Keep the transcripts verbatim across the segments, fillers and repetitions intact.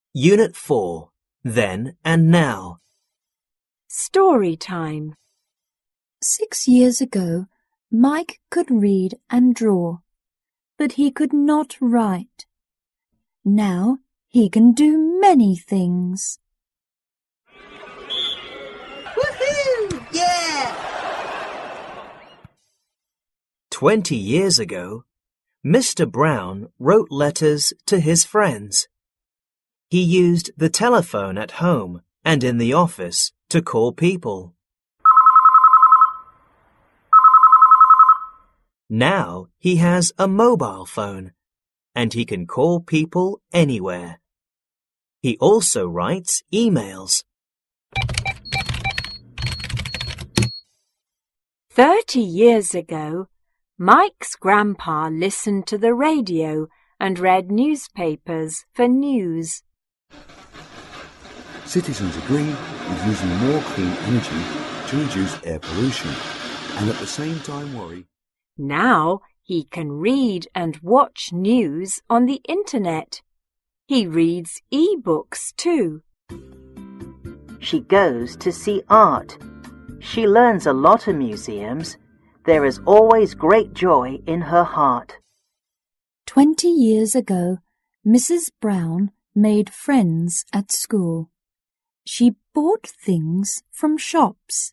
Unit four. Then and Now. Story time. Six years ago, Mike could read and draw, but he could not write. Now he can do many things. Woohoo! Yeah! Twenty years ago, Mister Brown wrote letters to his friends. He used the telephone at home and in the office to call people. Now he has a mobile phone, and he can call people anywhere. He also writes emails. Thirty years ago, Mike's grandpa listened to the radio and read newspapers for news. Citizens agree with using more clean energy to reduce air pollution and at the same time worry. Now he can read and watch news on the internet. He reads e-books too. She goes to see art. She learns a lot in museums. There is always great joy in her heart. Twenty years ago, Missus Brown made friends at school. She bought things from shops.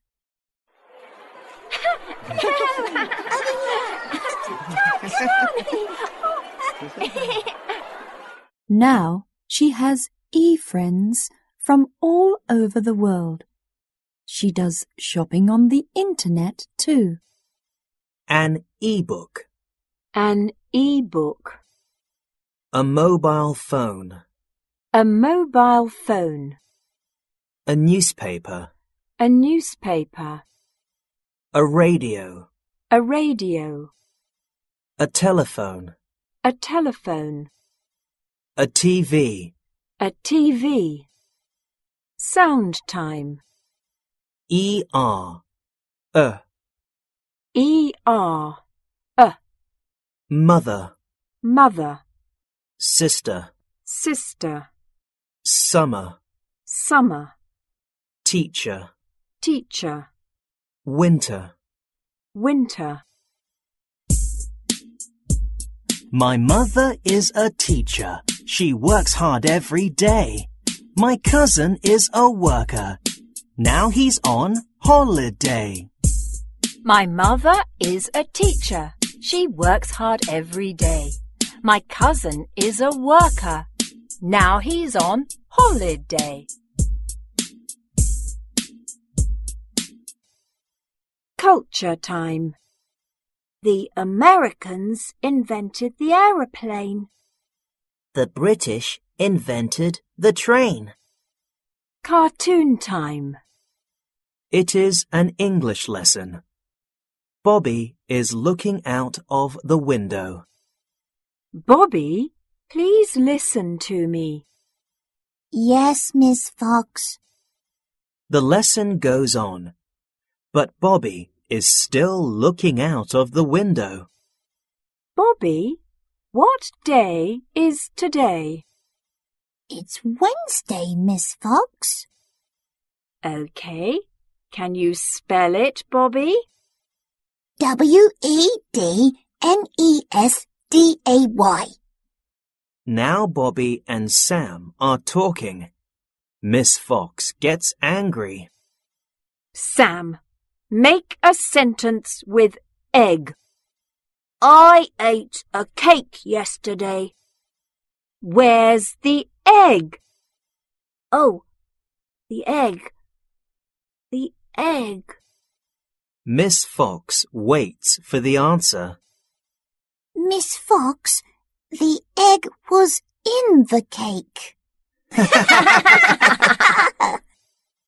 Now she has e-friends from all over the world. She does shopping on the internet too. An e-book. An e-book. A mobile phone. A mobile phone. A newspaper. A newspaper. A radio. A radio. A telephone. A telephone. A T V. A T V. Sound time. E R. Uh. E R. Uh. Mother. Mother. Sister. Sister. Summer. Summer. Teacher. Teacher. Winter. Winter. My mother is a teacher. She works hard every day. My cousin is a worker. Now he's on holiday. My mother is a teacher. She works hard every day. My cousin is a worker. Now he's on holiday. Culture time. The Americans invented the aeroplane. The British invented the train. Cartoon time. It is an English lesson. Bobby is looking out of the window. Bobby, please listen to me. Yes, Miss Fox. The lesson goes on, but Bobby is still looking out of the window. Bobby, what day is today? It's Wednesday, Miss Fox. Okay. Can you spell it, Bobby? W E D N E S D A Y. Now Bobby and Sam are talking. Miss Fox gets angry. Sam, make a sentence with egg. I ate a cake yesterday. Where's the egg? Oh, the egg. The egg. Miss Fox waits for the answer. Miss Fox, the egg was in the cake.